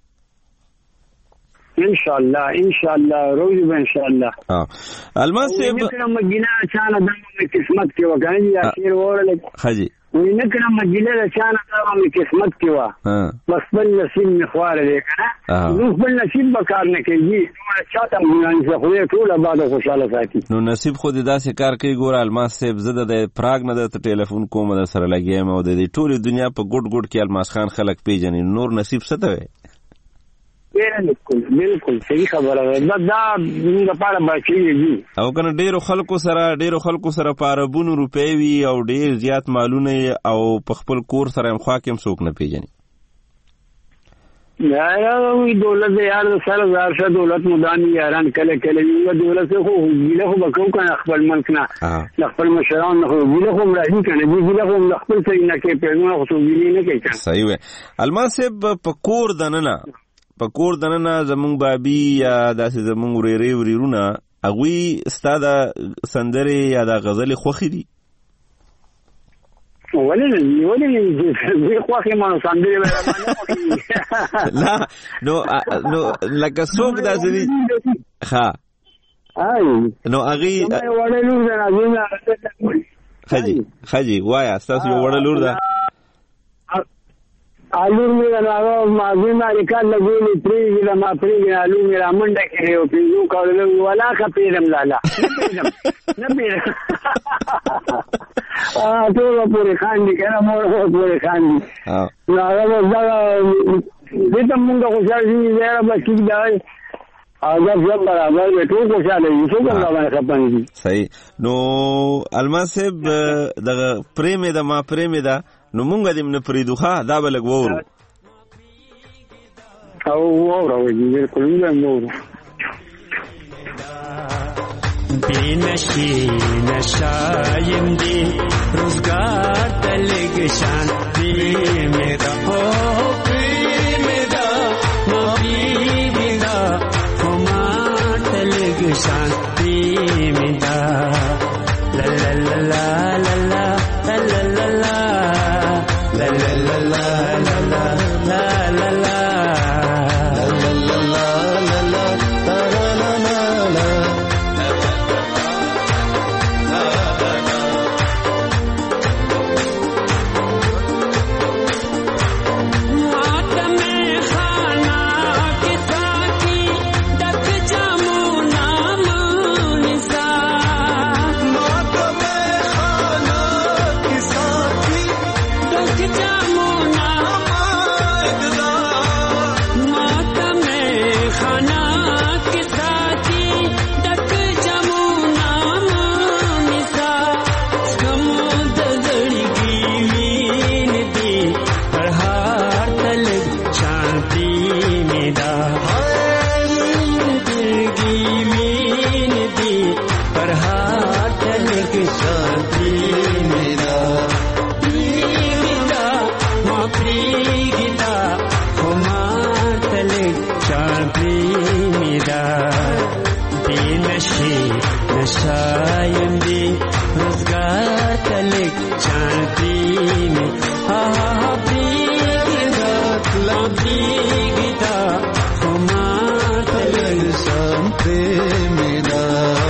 ان شاء الله ان شاء الله روزي ان شاء الله ها الماس سے نکرم مجینا چانه د قسمت کې وګڼي یا خیر ورل حاجی وی نکرم مجینا چانه د قسمت کې وا بس بل نصیب مخوار دی کنه نو بل نصیب بکار نه کوي نو چاته مونږ نه خو ټول بعد خوشاله ساتي نو نصیب خو دې داسې کار کوي ګور الماس سے زده د پراګ نه د ټلیفون کوم د سره لګیم او د ټول دنیا په ګډ ګډ کې الماس خان خلک پیژني نور نصیب څه دی بالکل بالکل صحیح خبره ده دا موږ لپاره باچي دي او کنه ډیرو خلکو سره ډیرو خلکو سره پاربونو روپۍ وي او ډیر زیات مالونه او په خپل کور سره هم خوا کې هم څوک نه پیژني یا وی دولت یار سره زارشه دولت مدامي یاران کله کله یو دولت خو ویله خو بکو کنه خپل ملک نه خپل مشران خو ویله خو راځي کنه ویله خو خپل څه نه کې پیغام خو ویله نه کوي صحیح وي الماسب په کور دننه په کور دننه زمونږ بابي یا داسې زمونږ ورېرې ورېرونه هغوی ستا د سندرې یا د غزلې خوښې دي ولې نه ولې نه زه خوښې ما سندرې لا نو نو لکه څوک داسې دي ښه نو هغې ښه جي ښه جي وایه ستاسو یو وړه لور ده آلو میرا راغو مازی ماری کار لگولی پریگی دا ما پریگی آلو میرا منڈا کرے ہو پریگو کارلو والا کا پیرم لالا نپیرم نپیرم تو وہ پوری خان دی کہنا مور وہ پوری خان دی راغو زاگا دیتا منگا خوشار سی زیرہ بچی دائی آجاب جب برابر بیٹو خوشار ہے یسو کم دابانے خپن دی صحیح نو الماس صاحب دا پریمی دا ما پریمی دا نو مونږ دې نه پریدو ښه دا به لږ وورو او وورو بالکل نه وورو بې نشي نشایم دې روزګار ته لږ شانتي مې دا هو مې دا نو دې دا خو ما ته لږ شانتي مې دا لا لا لا لا لا لا لا لا لا La la la la la la la la la la la la la la la شایم دی روزگار تلک چانتی می ها ها پریگی دا کلا پریگی دا خما تلک شانتی می دا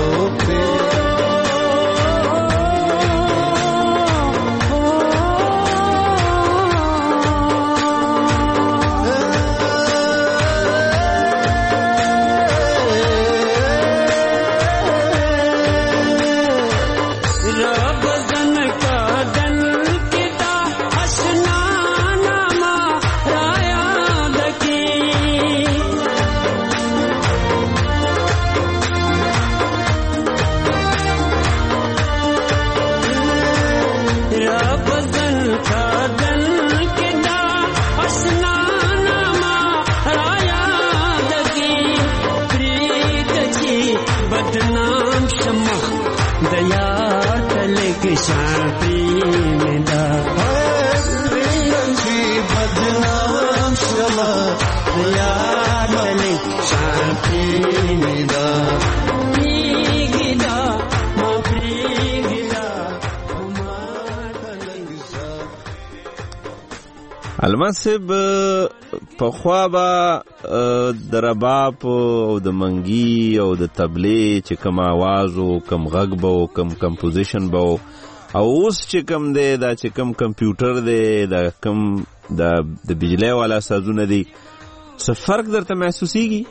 المنصب په خوا به د رباب او د منګي او د تبلې چې کوم आवाज او کوم غږ به او کوم کمپوزیشن به او اوس چې کوم دی دا چې کوم کمپیوټر دی دا کوم د د بجلی والا سازونه دي څه فرق درته محسوسيږي؟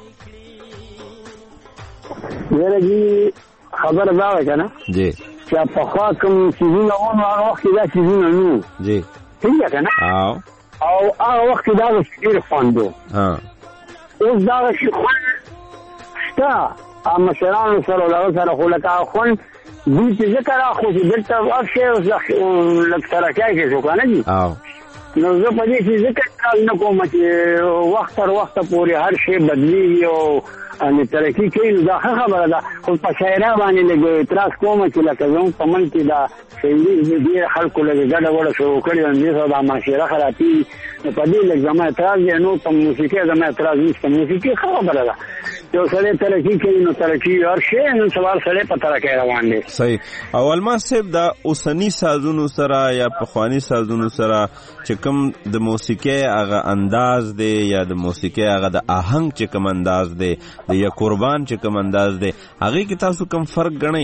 یاره جی خبر دا ده کنه جی چې په خوا کوم سیزونه ونه هغه وخت دا سیزونه نو جی څنګه کنه او او هغه وخت دا ډېر خوندو ها اوس دا شي خوند شته ا مشرانو سره دا سره خو لکه خوند دې چې ذکر اخو چې دلته ورشه او لکه راکای کې شو کنه جی او نو زه په دې چې ذکر نه کوم چې وخت تر وخت پورې هر شی بدلیږي او ان ترقی کوي دا خبره ده خو په شاعرانه باندې لګي اعتراض کوم چې لکه زموږ په من کې دا شعري دې خلکو لګي ګډه وړه شروع کړي ان دې دا معاشره خرابي په دې لږ زما اعتراض دی نو په موسیقي زما اعتراض نشته موسیقي خبره ده یو سره ترقی کوي نو ترقی هر شی نو سوال سره په ترقی روان دي صحیح اول ما صاحب دا اوسنی سازونو سره یا پخوانی سازونو سره چې کوم د موسیقي هغه انداز دی یا د موسیقي هغه د آهنګ چې کوم انداز دی د یا قربان چې کوم انداز دی هغه کې تاسو کوم فرق غنئ؟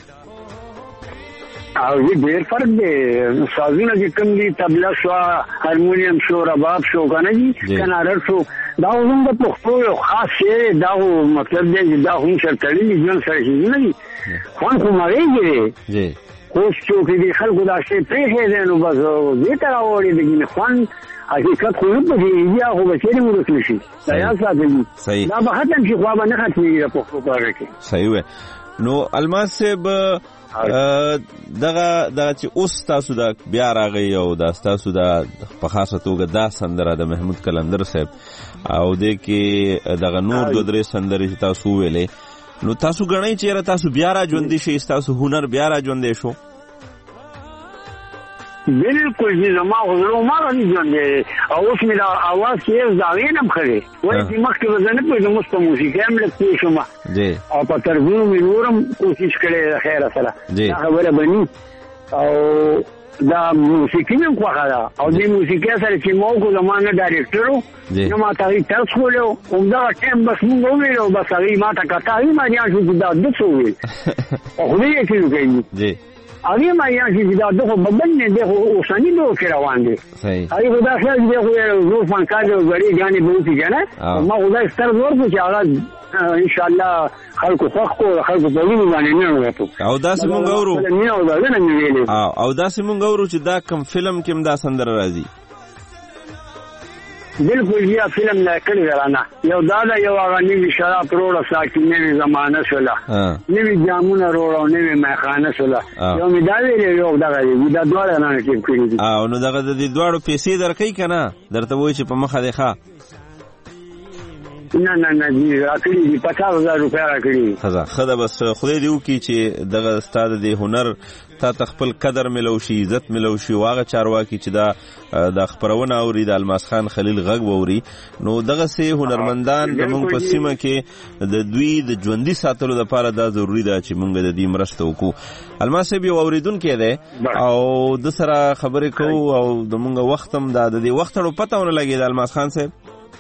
او دې ډېر فرق دی سازونه چې کوم دي تبله شو هارمونیم شو رباب شو کنه جی کنارر شو دا هم د پښتو یو خاص شی دا مطلب دی چې دا هم شرکړي ځان سره شي نه دي خو خو مریږي جی اوس چې دې خلکو دا شی پېښې دي نو بس دې تر اوري دې خوان حقیقت خو په دې یا خو به چیرې ورسول شي دا یا ساتي دا به ختم شي خو به نه ختمي په پښتو پاره کې صحیح و نو الماس صاحب دغه دغه چې اوس تاسو دا بیا راغی او دا تاسو دا په خاصه توګه دا سندره د محمود کلندر صاحب او د کې دغه نور دوه درې سندرې چې تاسو ویلې نو تاسو غنئ چې تاسو بیا را ژوندې شئ تاسو هنر بیا را ژوندې شو؟ بالکل جی زما حضور ما را ژوندې او اوس مې دا اواز کې زاویه نم خړې وایي چې مخکې وزنه په دې مست موسیقي هم لکه شوم جی او په ترجمه مې نورم کوشش کړې خیر سره دا خبره بني او دا موسیقي هم خوښه ده او دې موسیقي سره چې مو کو زمانه ډایرکټر نو ما ته تاسو خولو او دا ټیم بس موږ ویلو بس هغه ما ته کاته ما نه شو دا د څو ویل او خو یې چې کوي جی هغه ما یا چې دا دغه بدن نه دغه اوسنی دوه کې روان دي صحیح هغه دا خل دغه نور فنکار او غړي غاني به وتی کنه ما خدای ستر ورته چې هغه ان شاء الله خلکو خوښ کو خلکو په ویني باندې نه وته او دا سیمون غورو نه او دا نه ویلې او دا سیمون غورو چې دا کم فلم کې دا سندر راځي بالکل یا فلم نه کړی ورانه یو دا دا یو هغه نیوی شراب روړه ساکي نیوی زمانه شولا نیوی جامونه روړه نیوی میخانه شولا یو می دا ویل یو دا غوی دا دواړه نه کې کړی دي او نو دغه د دې دواړو پیسې درکې کنه درته وای چې په مخه دی ښا نه نه نه دي راکړي دي پچاس هزار روپۍ راکړي. خزا خدا بس خدای دې وکړي چې دغه استاد د هنر تا تخپل قدر ملو شي عزت ملو شي واغه چارواکي چې دا د خبرونه اوري د الماس خان خلیل غږ ووري نو دغه سه هنرمندان د موږ په سیمه کې د دوی د ژوندۍ ساتلو لپاره دا ضروری ده چې موږ د دې مرسته وکړو. الماس به اوریدونکو دی او د سره خبرې کوو او د موږ وختم د دې وختړو پته ونه لګي د الماس خان صاحب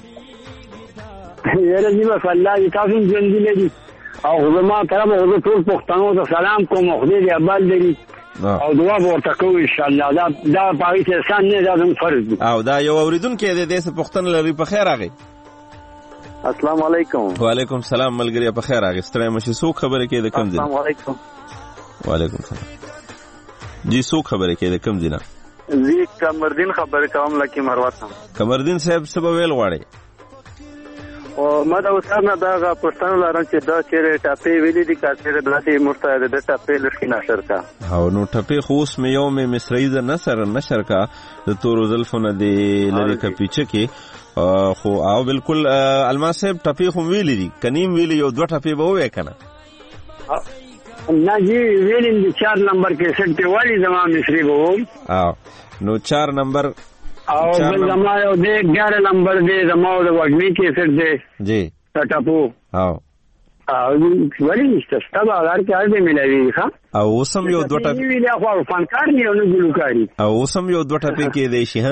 یاره دی بس الله دې تاسو ژوندۍ لري او زما طرف او ټول پښتنو ته سلام کوم خدای دې ابال لري او دعا ورته کوو ان شاء الله. دا دا پای ته سان نه دا زموږ فرض دی. او دا یو اوریدونکو دی د څه پښتنه لري په خیر راغی. السلام علیکم. وعلیکم السلام ملګری په خیر راغی. ستړی مشي سو خبره کې د کم دي. السلام علیکم. وعلیکم السلام. جی سو خبره کې د کم دي نه. زی کمردین خبره کوم لکه مروت. کمردین صاحب سبا ویل غواړي. او ما دا اوسه نه دا پښتنو لارم چې دا چیرې ټاپې ویلې دي کاڅره دلته مرتاده د ټاپې لښکې نشر کا او نو ټاپې خو اوس مې یو مې مصری د نصر نشر کا د تور زلفونه دی لری کا پیچه کې خو او بالکل الماس صاحب ټاپې خو ویلې دي کنیم ویلې یو دوه ټاپې به وې کنه نه جی ویلین دي چار نمبر کې سټ په والی زما مصری به او نو چار نمبر او بل زما یو دی ګیارہ نمبر دی زما د وګنی کې سر دی جی ټاپو او او ولی نشته ستاسو اگر کې اړ دې ملایي ښا او سم یو دوه ټاپې ویلیا خو فنکار نه نو ګلوکاری او سم یو دوه ټاپې کې دی شي ها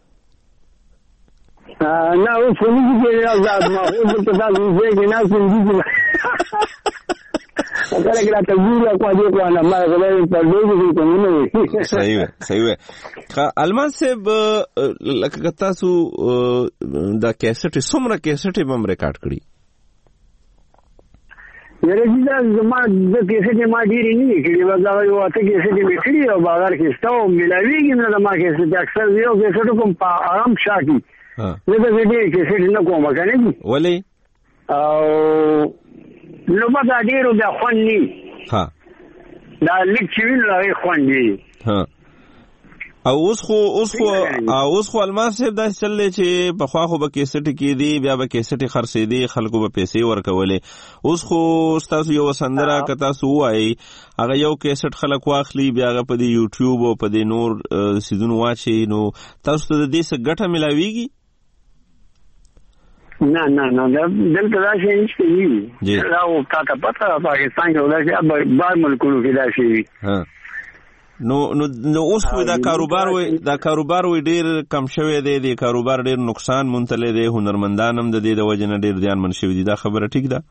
نه او فونی کې آزاد ما او په تاسو کې نه سمجي کله کله ته ګوریا کو دې کو نه ما غوړې په دې کې کوم نه صحیح صحیح الماس صاحب لکه تاسو دا کیسټ سمره کیسټ هم ریکارډ کړی یره چې دا زما د کیسټ ما ډیری نه کړی وځه یو اته کیسټ می کړی او بازار کې ستو ملاویږي نه ما کیسټ اکثر یو کیسټ کوم په آرام شاکي زه د دې کیسټ نه کوم کنه ولی او نو ما دا ډیرو د خواني ها دا لیکوین لري خواني ها او اوس خو اوس خو اوس خو الماس صاحب دا چلې چې په خوا خو به کیسټ کې دی بیا به کیسټ خرڅې دی خلکو به پیسې ورکولې اوس خو تاسو یو سندره ک تاسو وایي هغه یو کیسټ خلک واخلي بیا هغه په دی یوټیوب او په دی نور سیزون واچي نو تاسو ته د دې څه ګټه ملاويږي نه نه نه دلته دا شي نشته دا او تاسو پته پاکستان کې ولای بار ملکونو کې دا شي ها نو نو نو اوس خو دا کاروبار وي دا کاروبار وي ډیر کم شوی دی د کاروبار ډیر نقصان مونتل دی هنرمندان هم د دې د وجه نه ډیر ځان منشوي دي دا خبره ټیک ده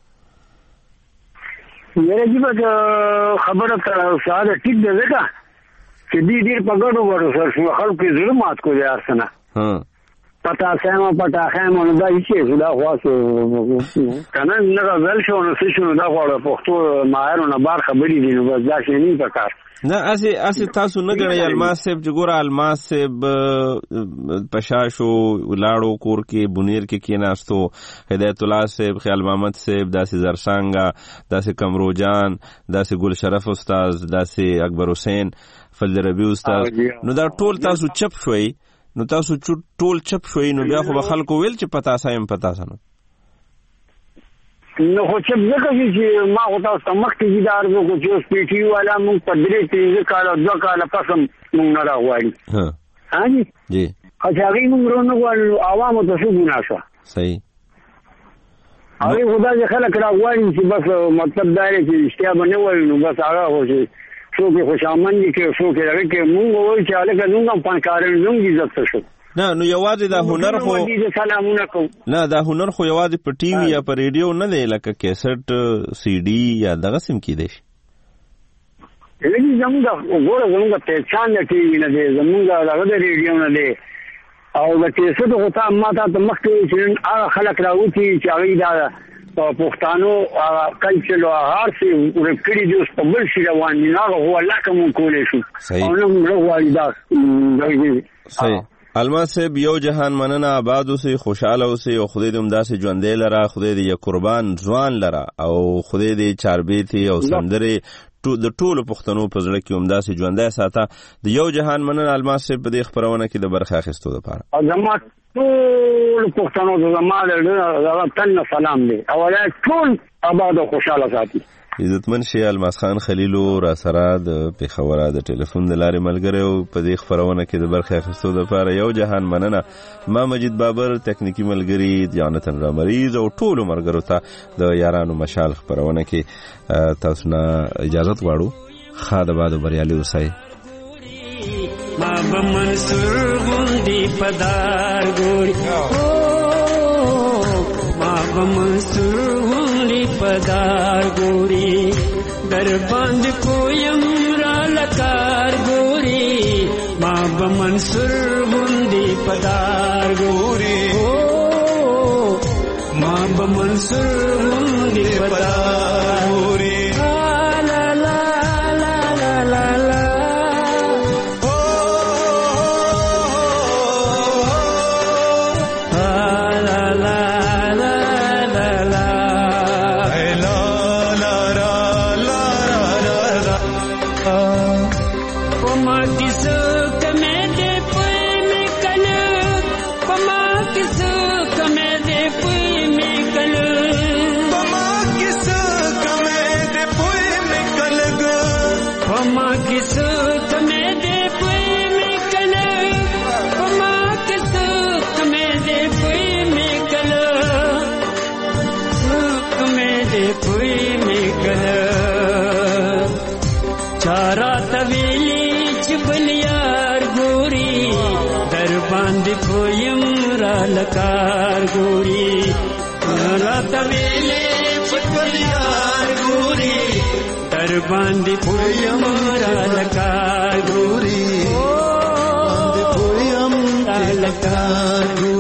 یره چې خبره تر ساده ټیک ده ځکه چې دې ډیر په ګډو ورو سره خلکو ظلمات کوي ارسنه ها پتا سم پتا خیم نو دا هیڅ دا خاص کنه نه غل شو نو څه شو دا غواړه پښتو ماهرونه بار خبرې دي نو بس دا شي نه پکار نه اسی اسی تاسو نه غړی الماس صاحب جګور الماس صاحب پشاشو ولاړو کور کې بنیر کې کیناستو هدایت الله صاحب خیال محمد صاحب داسې زرسانګا داسې کمرو جان داسې ګل شرف استاد داسې اکبر حسین فضل ربی استاد نو دا ټول تاسو چپ شوي نو تاسو ټول چپ شوي نو بیا خو خلکو ویل چې پتا سایم پتا سنو نو خو چپ ځکه چې ما خو تاسو مخکې دار وو چې اوس پی ټی والا مونږ په درې تیزه کاله دوه کاله پسم مونږ نه راغواړي ها ها جی جی هغه موږ ورونه غواړو عوامو ته څه ګناه شو صحیح هغه خدای چې خلک راغواړي چې بس مطلب دا دی چې اشتیا باندې وایي نو بس هغه هو چې څو کې خوشامن دي کې څو کې راغی کې مونږ وایو چې هغه څنګه فنکاران زموږ عزت شو نه نو یوازې دا هنر خو سلامونه کوم نه دا هنر خو یوازې په ټي وي یا په ریډیو نه دی لکه کیسټ سی ډي یا دغه سم کې دی لکه زموږ وګوره زموږ ته چان ټي وي نه دی زموږ دغه د ریډیو نه دی او د کیسټ خو ته ما ته مخکې چې هغه خلک راوتی چې هغه دا پښتانو کلچر او هارسي ورکړي دي په بل شي روان دي هغه هو الله کوم کولې شو او نو موږ دا صحیح الماس صاحب یو جهان مننه آباد اوسئ خوشاله اوسئ او خدای دې همداسې ژوندی لره خدای دې یو قربان ځوان لره او خدای دې چاربیتې او سندرې د ټولو پښتنو په زړه کې همداسې ژوندی ساته. د یو جهان مننه الماس صاحب په دې خپرونه کې د برخه اخیستو دپاره. زما ټول پښتنو ته زما د تن سلام دی او ټول آباد او خوشحاله ساتي. عزتمن شي الماس خان خلیلو را سره د پیښوره د ټلیفون د لارې ملګری او په دې خپرونه کې د برخه اخیستو دپاره یو جهان مننه. ما مجید بابر تکنیکی ملګري جانتن رامریز او ټولو ملګرو ته د یارانو مشال خپرونه کې تاسو نه اجازه غواړو. ښه د باد بریالي اوسئ. ما به منصور غوندې پدار ګوري ما به منصور غوندې پدار ګوري در باندې کویم را لکار ګوري ما به منصور غوندې پدار ګوري ما به منصور غوندې پدار ګوري. لکار ګوري راته ویلې چکل یار ګوري در باندې پویم را لکار ګوري باندې پویم را لکار ګوري.